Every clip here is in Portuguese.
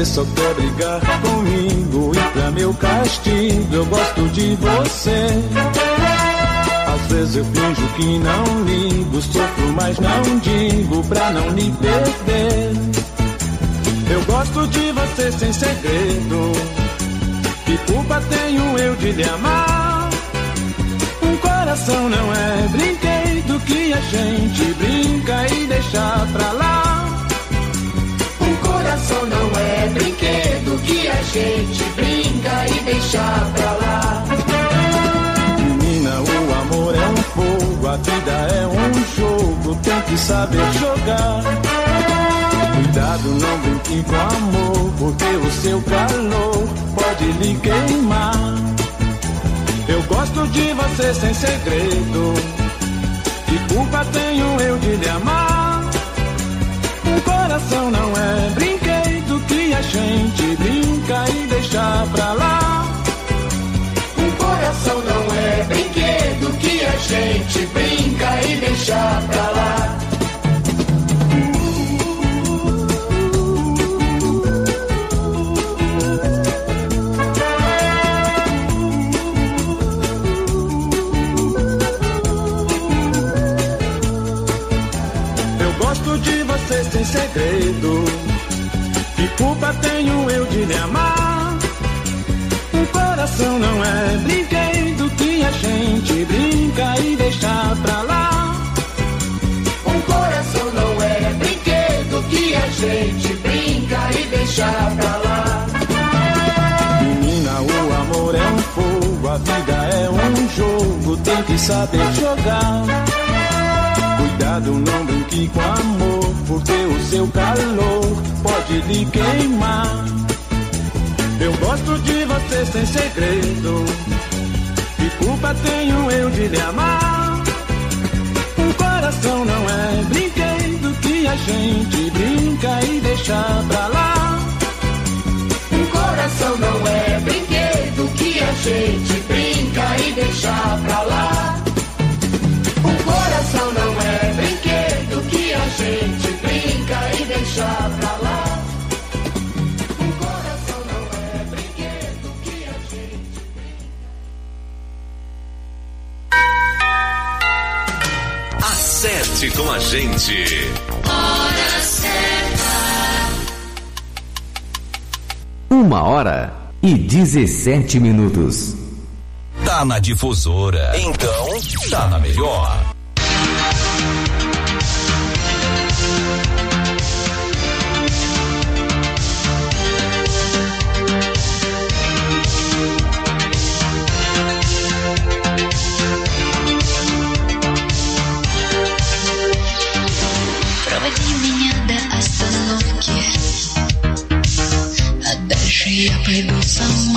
você só quer brigar comigo e pra meu castigo eu gosto de você. Às vezes eu finjo que não ligo, sofro mas não digo pra não lhe perder. Eu gosto de você sem segredo, que culpa tenho eu de lhe amar? Um coração não é brinquedo que a gente brinca e deixa pra lá. Um coração não é brinquedo que a gente brinca e deixa pra lá. Menina, o amor é um fogo, a vida é um jogo, tem que saber jogar. Cuidado, não brinque com amor, porque o seu calor pode lhe queimar. Eu gosto de você sem segredo, que culpa tenho eu de lhe amar? Um coração não é brinquedo que a gente brinca e deixa pra lá. Um coração não é brinquedo que a gente brinca e deixa pra lá. Sem segredo, que culpa tenho eu de lhe amar? Um coração não é brinquedo que a gente brinca e deixa pra lá. Um coração não é brinquedo que a gente brinca e deixa pra lá. Menina, o amor é um fogo, a vida é um jogo, tem que saber jogar. Cuidado, não brinque com amor, porque o seu calor pode lhe queimar. Eu gosto de você sem segredo, que culpa tenho eu de lhe amar? Um coração não é brinquedo que a gente brinca e deixa pra lá. Um coração não é brinquedo que a gente brinca e deixa pra lá. Um coração não é brinquedo que a gente brinca e deixa pra lá. Um coração não é brinquedo que a gente brinca. Acerte com a gente. Hora certa. 1h17. Tá na Difusora, então tá na melhor. Проводи меня до остановки, а дальше я пойду сама.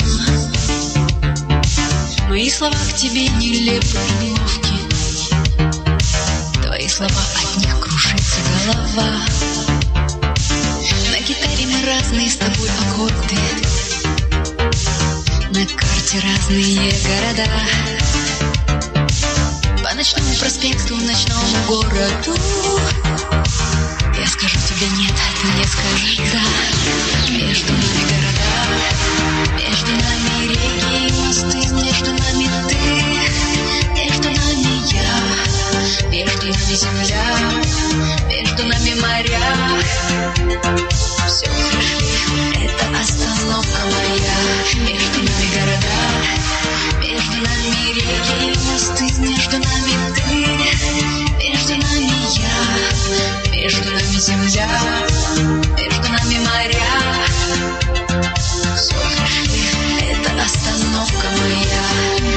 Мои слова к тебе нелепы и неловки, твои слова, от них кружится голова. На гитаре мы разные с тобой аккорды, на карте разные города. По ночному проспекту, ночному городу я скажу тебе нет, ты мне скажешь да. Между нами города, между нами реки и мосты, между нами ты, между нами я, между нами земля, между нами моря. Все, пришли, это остановка моя. Между нами города, между нами реки и мосты, между нами ты, между нами я, между нами земля, между нами моря. Все, пришли, это остановка моя.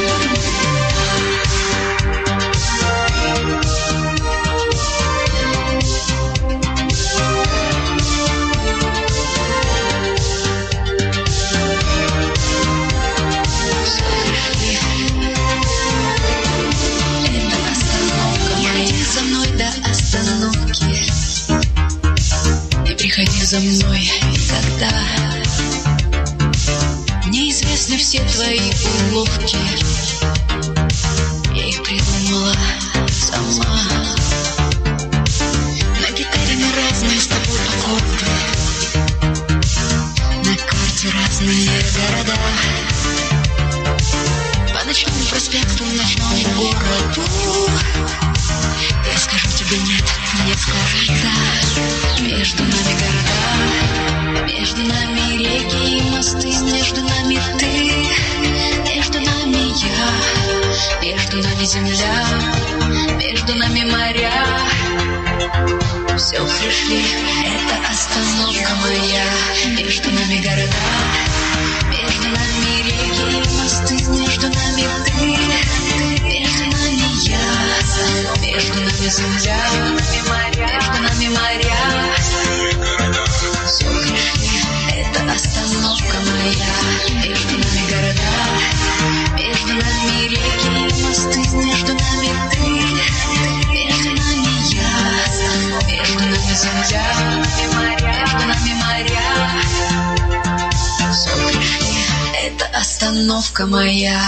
За мной до остановки, и приходи за мной, когда мне известны все твои уловки. Я их придумала сама. На гитаре мы разные с тобой аккорды, нет, не скажешь да. Между нами города, между нами реки и мосты, между нами ты, между нами я, между нами земля, между нами моря. Все пришли, это остановка моя. Между нами города, между нами реки и мосты, между нами ты, между нами я, между нами земля, между нами моря. Все пришли, это остановка моя. Между нами города, между нами реки и мосты, между нами ты, между нами я, между нами земля, между нами моря. Все пришли, это остановка моя.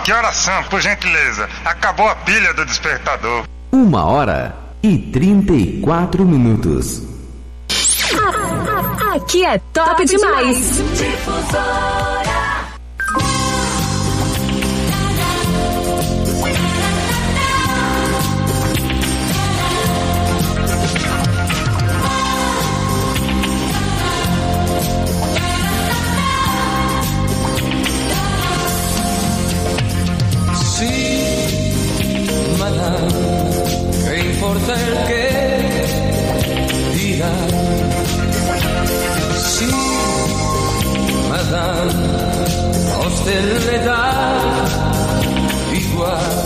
Que horas são, por gentileza? Acabou a pilha do despertador. 1h34. Aqui é top demais. ¿Qué importa el que diga? Sí, madame, a usted le da igual.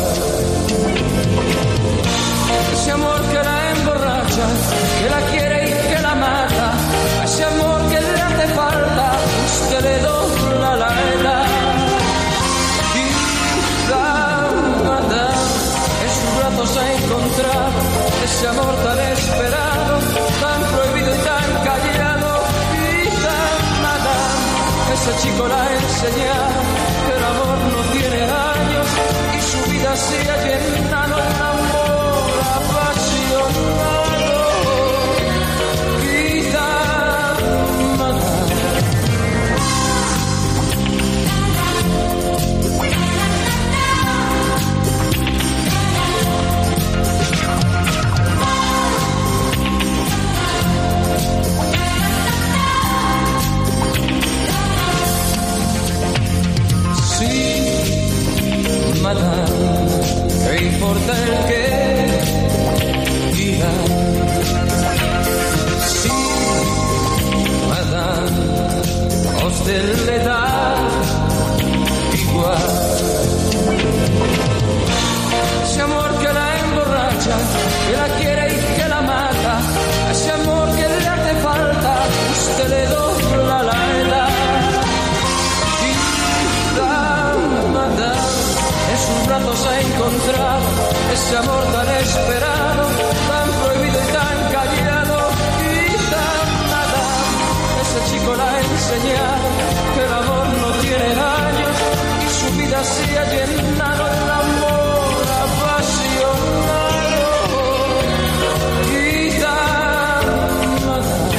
Ese amor que la emborracha, que la quiere y que la mata, ese amor que le hace falta, usted le dobla la edad. Se ha encontrado ese amor tan esperado, tan prohibido y tan callado, y tan madame, ese chico la ha enseñado que el amor no tiene años y su vida se ha llenado de un amor apasionado, y tan madame. Madame, ¿qué importa el que diga? Sí, madame, a usted le da igual. Ese amor que la emborracha, que la quiere y que la mata, ese amor que le hace falta, usted le dobla la edad. Y madame, en sus brazos ha encontrado ese amor tan esperado, tan prohibido y tan callado, y tan madame, ese chico la ha enseñado que el amor no tiene años y su vida se ha llenado de un amor apasionado, y tan madame.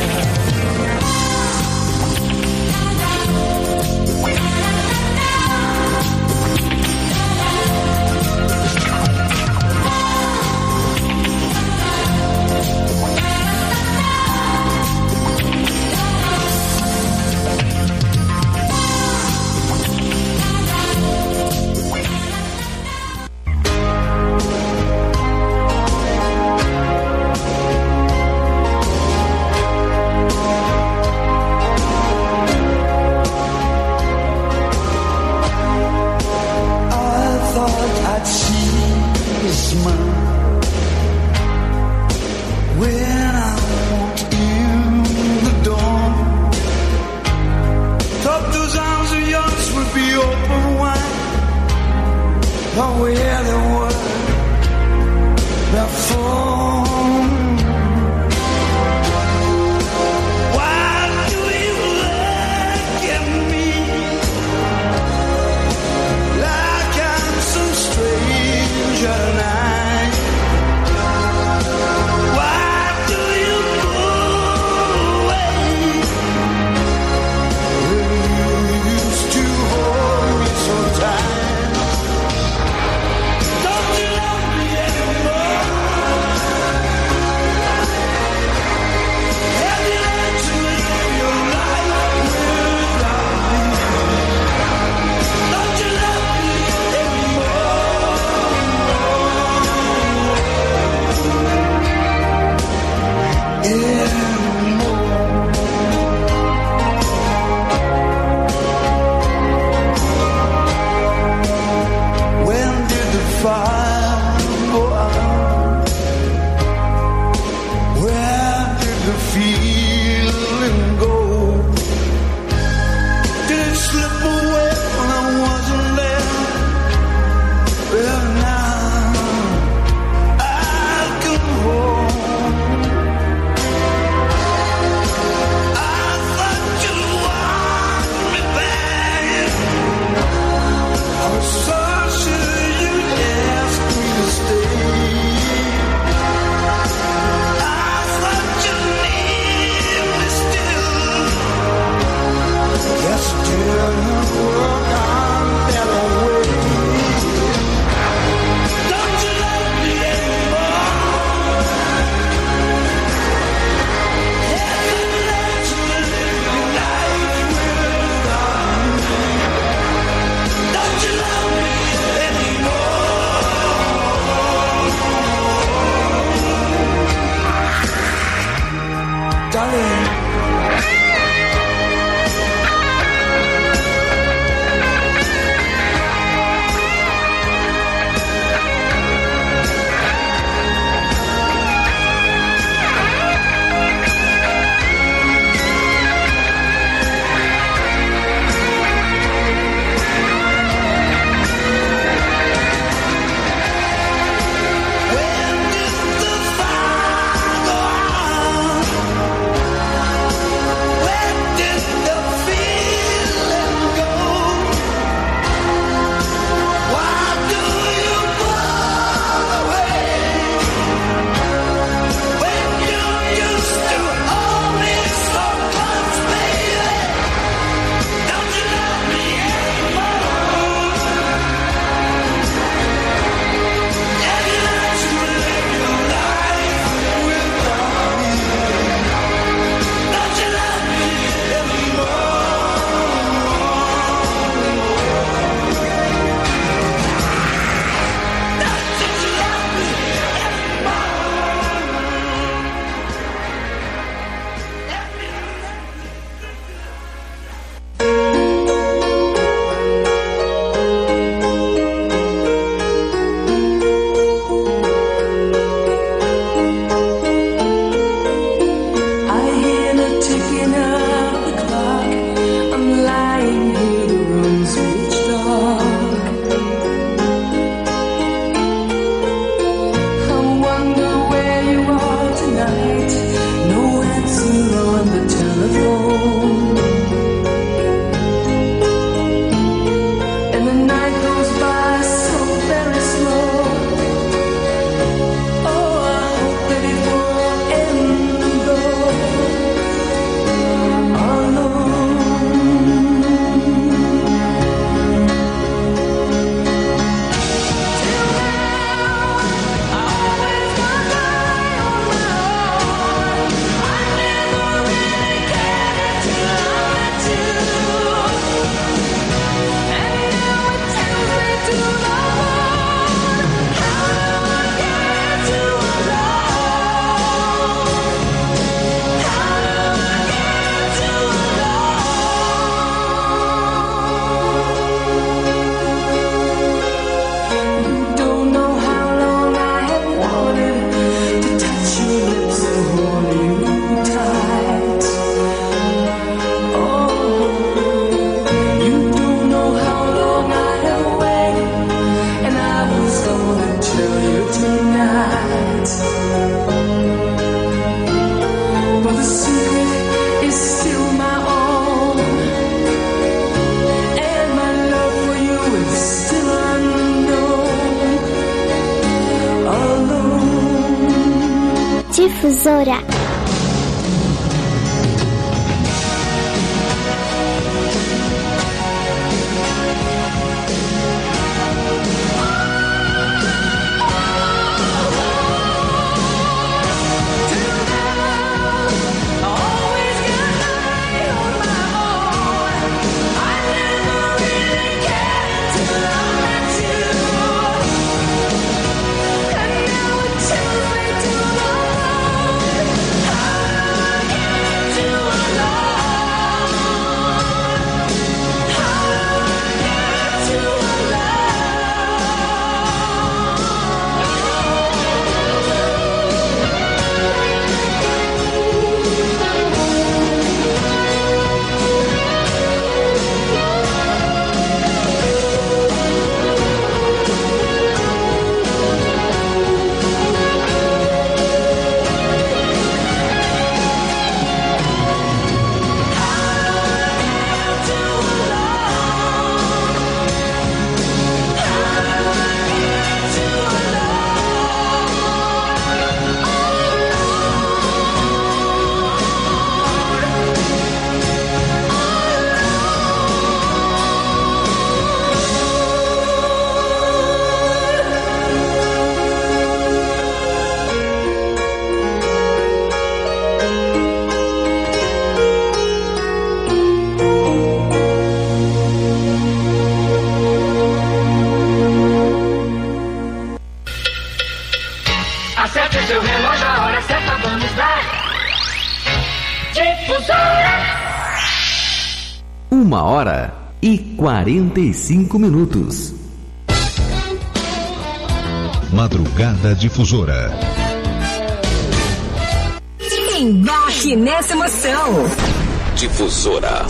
sale. Difusora. 1h45. Madrugada Difusora. Embarque nessa emoção. Difusora.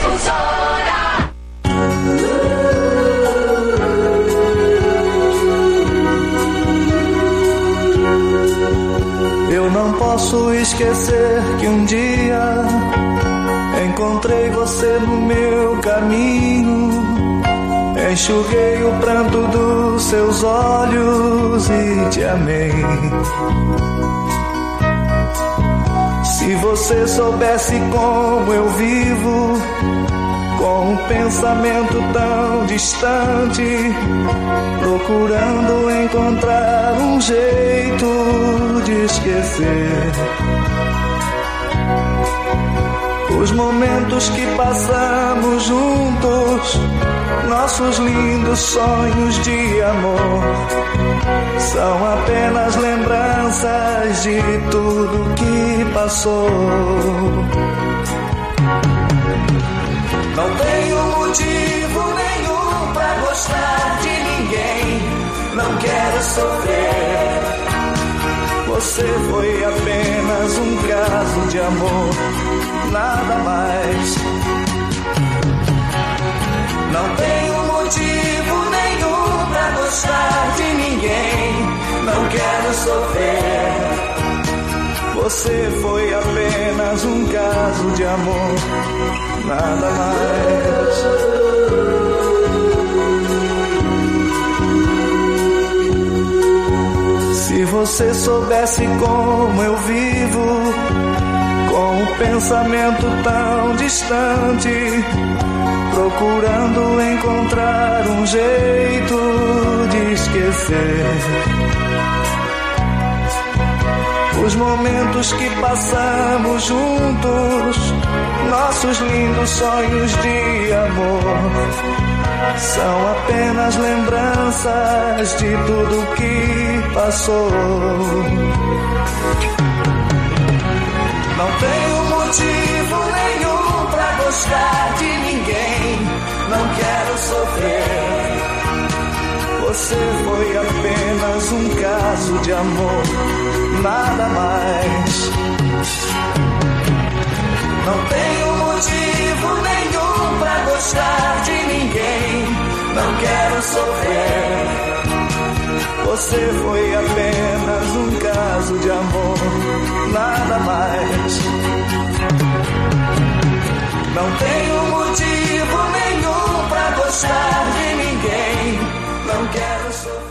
Eu não posso esquecer que um dia encontrei você no meu caminho. Enxuguei o pranto dos seus olhos e te amei. Se você soubesse como eu vivo, com um pensamento tão distante, procurando encontrar um jeito de esquecer os momentos que passamos juntos, nossos lindos sonhos de amor, são apenas lembranças de tudo que passou. Não tenho motivo nenhum pra gostar de ninguém, não quero sofrer. Você foi apenas um caso de amor, nada mais. Não tenho motivo nenhum pra gostar de ninguém, não quero sofrer. Você foi apenas um caso de amor, nada mais. Se você soubesse como eu vivo, com um pensamento tão distante, procurando encontrar um jeito de esquecer os momentos que passamos juntos, nossos lindos sonhos de amor, são apenas lembranças de tudo que passou. Não tenho motivo nenhum pra gostar de ninguém, não quero sofrer. Você foi apenas um caso de amor, nada mais. Não tenho motivo nenhum pra gostar de ninguém, não quero sofrer. Você foi apenas um caso de amor, nada mais. Não tenho motivo nenhum pra gostar de ninguém, não quero sofrer.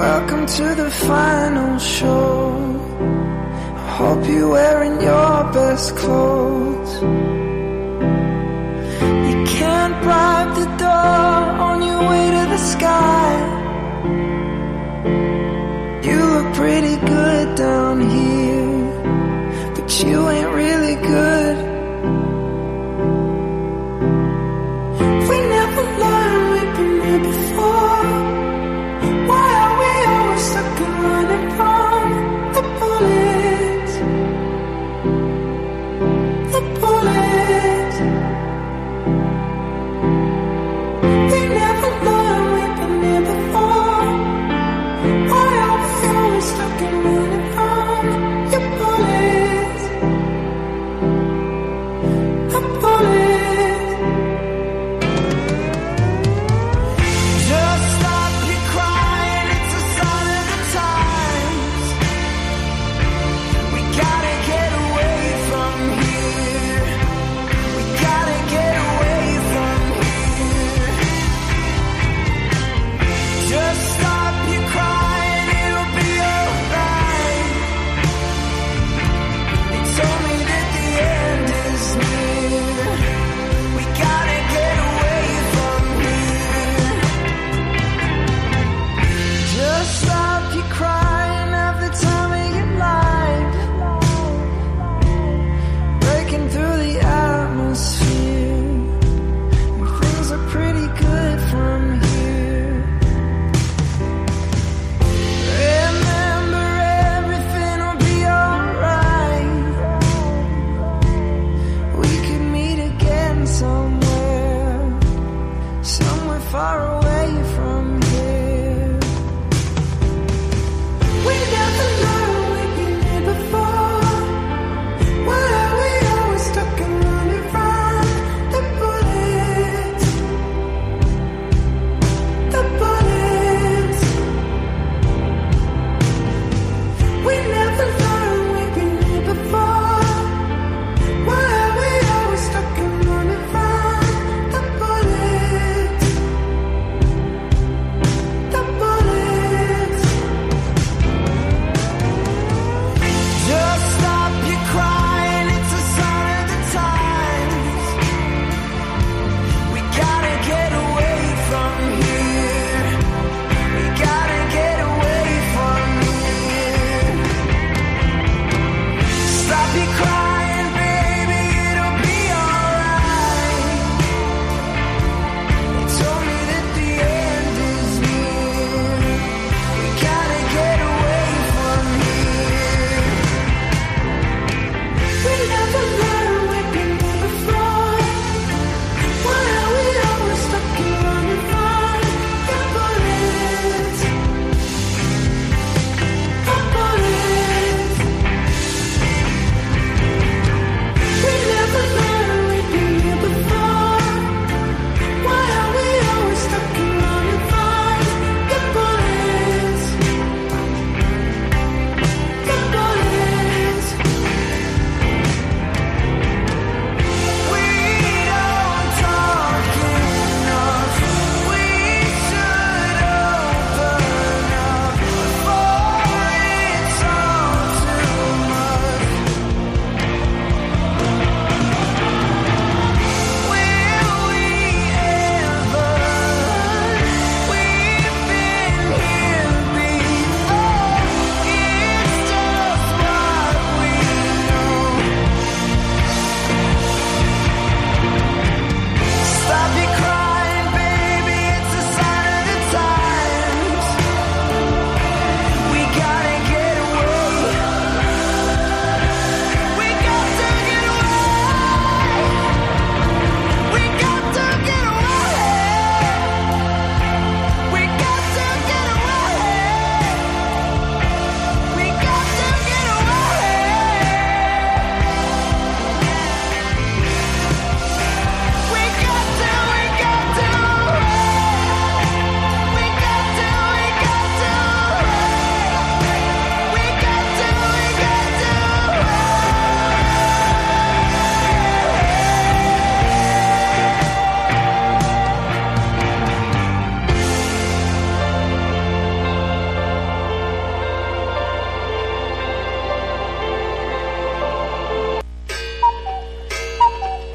Welcome to the final show. I hope you're wearing your best clothes. You can't bribe the door on your way to the sky. You look pretty good down here, but you ain't really good. We never learned we've been here before. Why are we always stuck and running from the bullets? The bullets. We never learned we've been here before. Why are we always stuck and running from your bullets?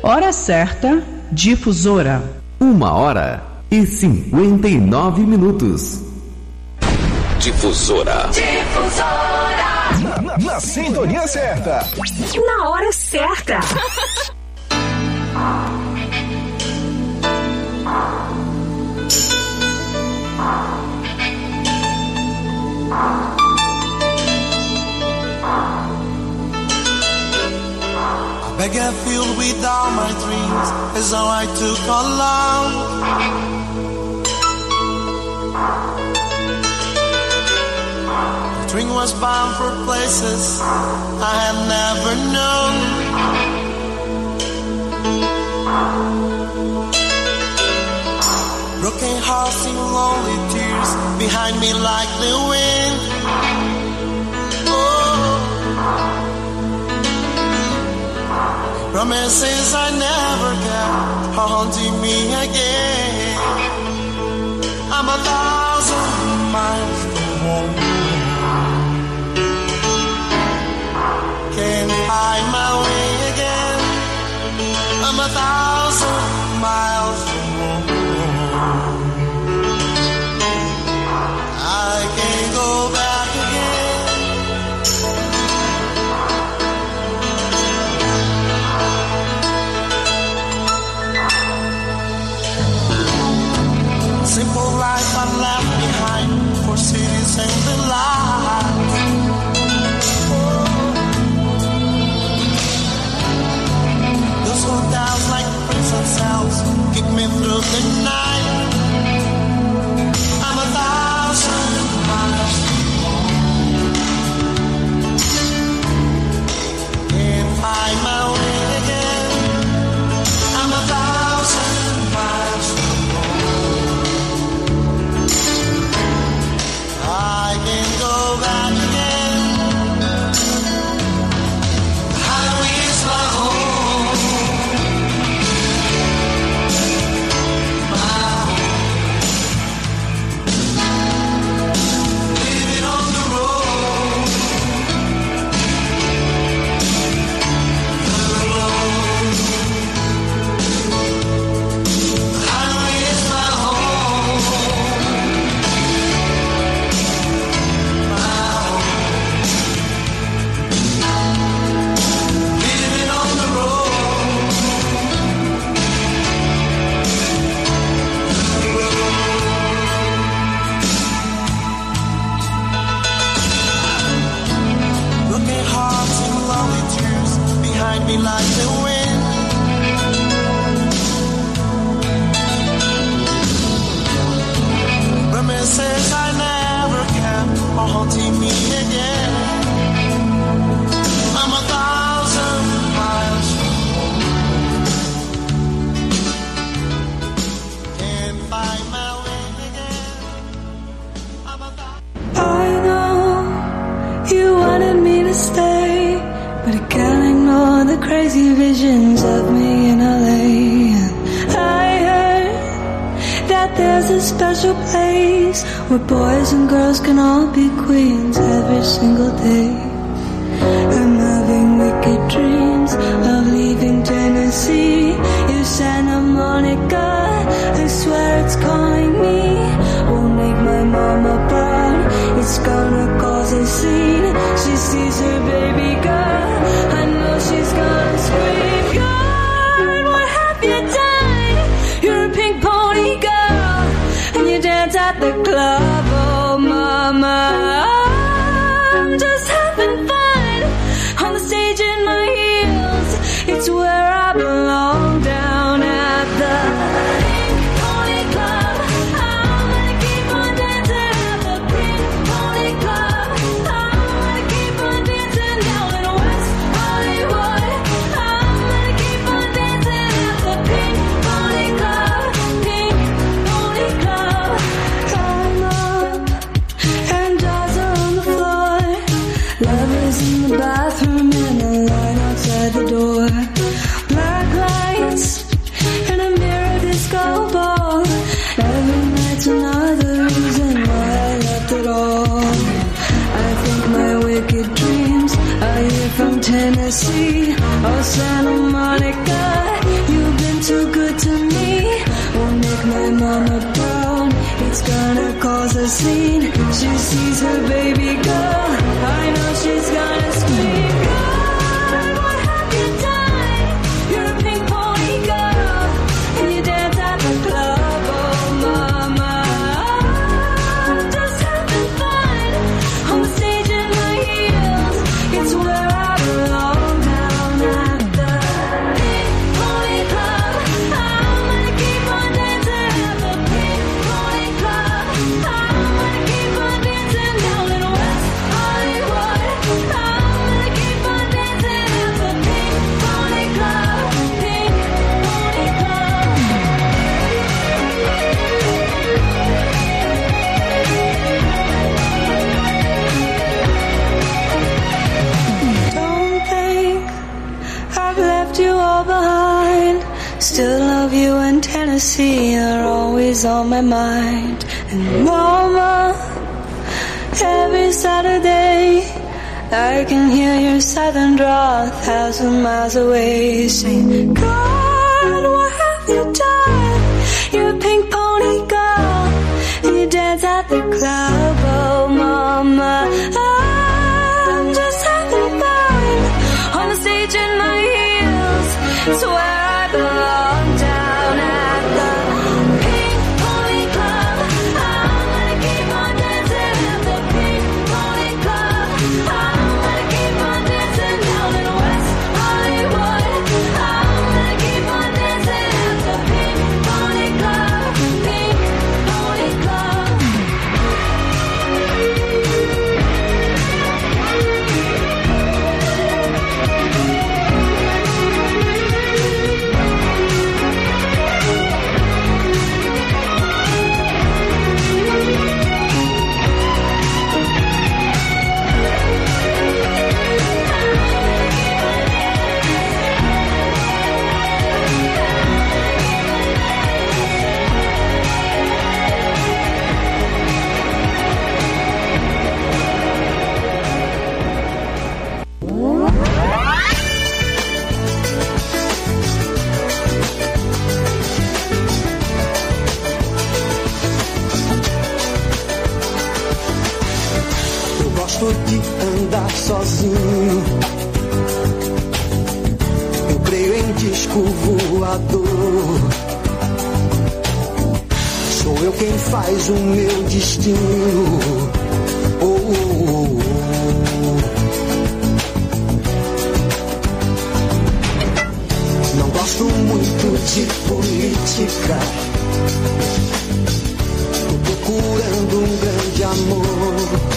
Hora certa, Difusora. 1h59. Difusora. Na sintonia certa. Na hora certa. A bag filled with all my dreams is all I took along. The drink was bound for places I had never known. Broken hearts and lonely tears behind me like the wind. Promises I never got are haunting me again. I'm 1,000 miles from home. Can't find my way again. I'm 1,000 miles from home. I can't go back again. Simple life I left behind for cities and the light. Those hotels like prison cells kick me through the night. I'm 1,000 miles from home. Can't find my way again. I'm 1,000 miles from home. I can't go back again. The highway is my home. My home. Living on the road. Alone. The highway is my home. Living on the road. Broken hearts and lonely tears behind me like the wind. Promises I never kept are haunting me again. I'm 1,000 miles from home. Can't find my way again. I'm 1,000. I know you wanted me to stay, but I can't ignore the crazy visions of me in LA. I heard that there's a special place where boys and girls can all be queens every single day. I'm having wicked dreams of leaving Tennessee. You Santa Monica, I swear it's calling me. Won't make my mama proud, it's gonna cause a scene. She sees her baby girl, I know she's gonna scream. God, what have you done? You're a pink pony girl, and you dance at the club. Oh mama, I'm just having fun on the stage in my heels. It's where I belong, down at the Pink Pony Club. I'm gonna keep on dancing at the Pink Pony Club. I'm gonna keep on dancing down in West Hollywood. I'm gonna keep on dancing at the Pink Pony Club. Pink Pony Club. I'm up and dolls are on the floor. Lovers in the bathroom and a line outside the door. Black lights and a mirror disco ball. Every night's another reason why I left it all. I think my wicked dreams are here from Tennessee or Santa Monica. too good to me. Won't make my mama proud. It's gonna cause a scene. She sees her baby girl. I know she's gonna scream. God, what have you done? You're a pink pony girl, and you dance at the club. Oh, mama, I'm just having fun on the stage in my heels. It's where I belong down at the Pink Pony Club. I'm gonna keep on dancing at the Pink Pony Club. I'm gonna keep on dancing down in West Hollywood. I'm gonna keep on dancing at the Pink Pony Club. Pink Pony Club. Don't think I've left you all behind. Still love you in Tennessee. You're always on my mind. And mama, every Saturday I can hear your southern drawl 1,000 miles away. Saying, God, what have you done? You're a pink pony girl, and you dance at the club. Oh, mama, I'm just having fun on the stage in my heels. It's where I belong down at the Pink Pony Club. I'm gonna keep on dancing at the Pink Pony Club. I'm gonna keep on dancing down in West Hollywood. I'm gonna keep on dancing at the Pink Pony Club. Pink Pony Club. Eu gosto de andar sozinho. Eu creio em disco voador. Sou eu quem faz o meu destino. Oh, oh, oh, oh. Não gosto muito de política. Tô procurando um grande amor.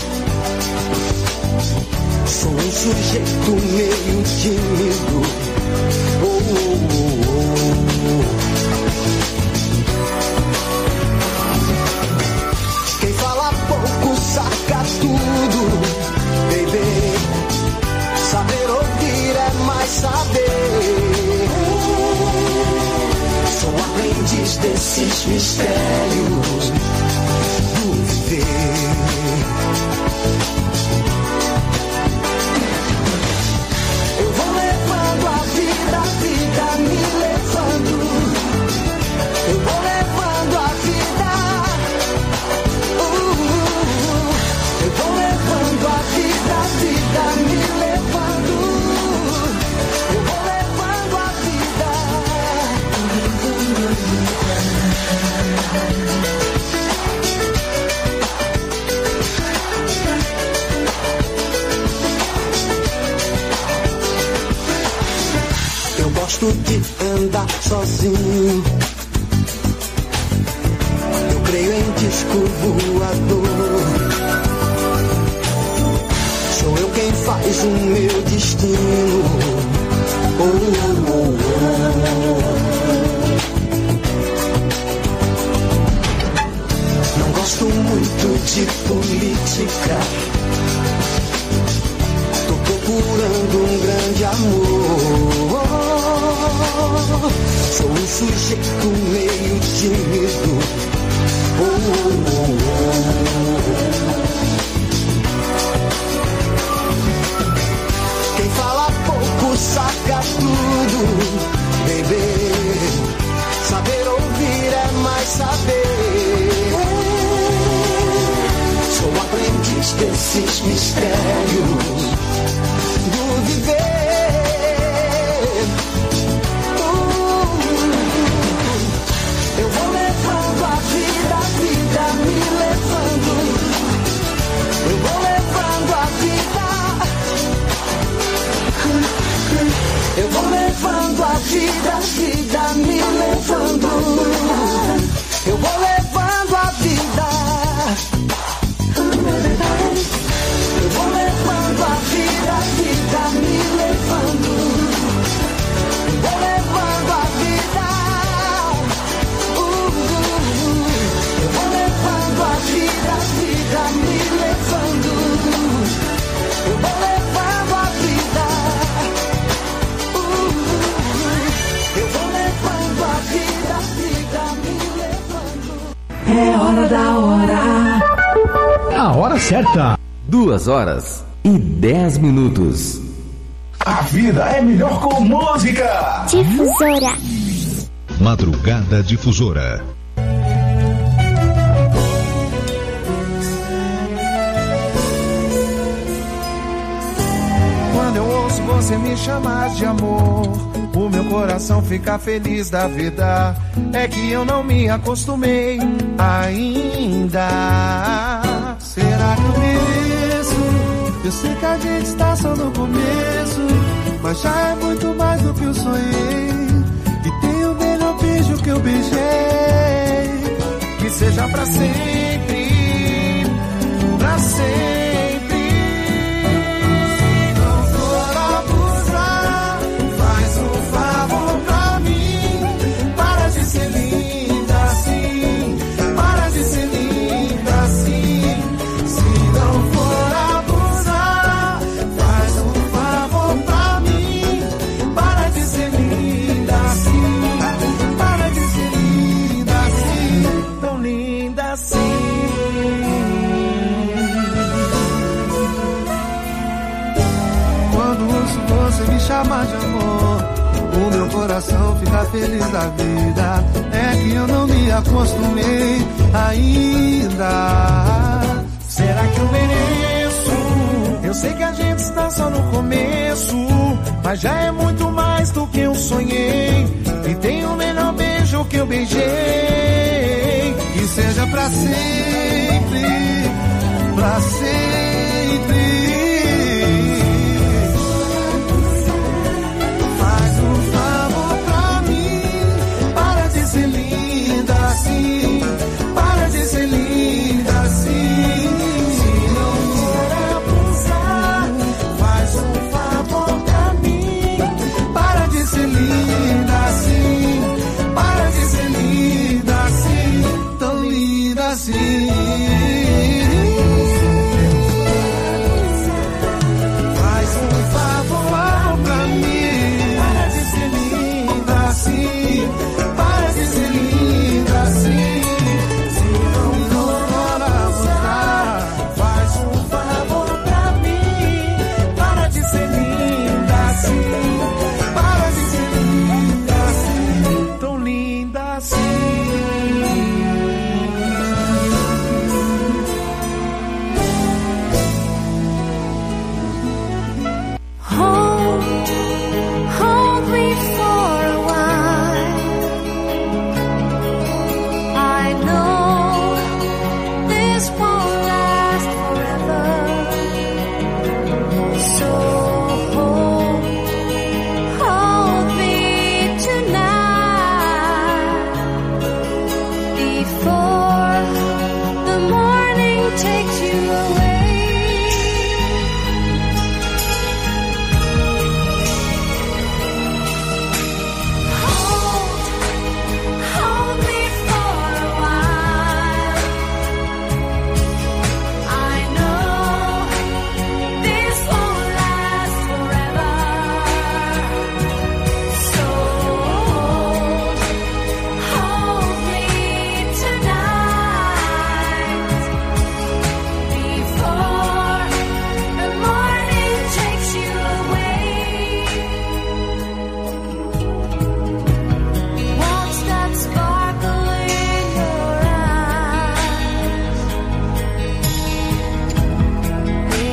Sou um sujeito meio tímido. Oh, oh, oh, oh. Quem fala pouco saca tudo, baby. Saber ouvir é mais saber. Sou aprendiz desses mistérios do viver. Eu vou levando a vida me levando. Eu vou levando a vida. Eu vou levando a vida me levando. Eu vou levando a vida. Eu gosto de andar sozinho. Eu creio em disco voador. Sou eu quem faz o meu destino. Oh, oh, oh, oh. Não gosto muito de política. Tô procurando um grande amor. Sou um sujeito meio tímido. Oh, oh, oh, oh. Quem fala pouco saca tudo, baby. desses mistérios do viver. Eu vou levando a vida me levando. Eu vou levando a vida. Eu vou levando a vida me levando. Eu vou levando a vida. Eu vou levando a vida me levando. Eu vou levando a vida. Eu vou levando a vida me levando. Eu vou levando a vida. Eu vou levando a vida me levando. É hora da hora. A hora certa. 2 horas e 10 minutos. A vida é melhor com música. Difusora. Madrugada Difusora. Quando eu ouço você me chamar de amor, o meu coração fica feliz da vida. É que eu não me acostumei ainda. Será que eu mereço? Eu sei que a gente está só no começo, mas já é muito mais do que eu sonhei. E tem o melhor beijo que eu beijei. Que seja pra sempre, pra sempre. Não for abusar, faz um favor pra mim. Para de ser linda assim, para de ser linda assim. Se não for abusar, faz um favor pra mim. Para de ser linda assim, para de ser linda assim, tão linda assim. Quando ouço você me chamar de amor, o meu coração fica feliz da vida. É que eu não me acostumei ainda. Será que eu mereço? Eu sei que a gente está só no começo, mas já é muito mais do que eu sonhei. E tem o melhor beijo que eu beijei. Que seja pra sempre, pra sempre.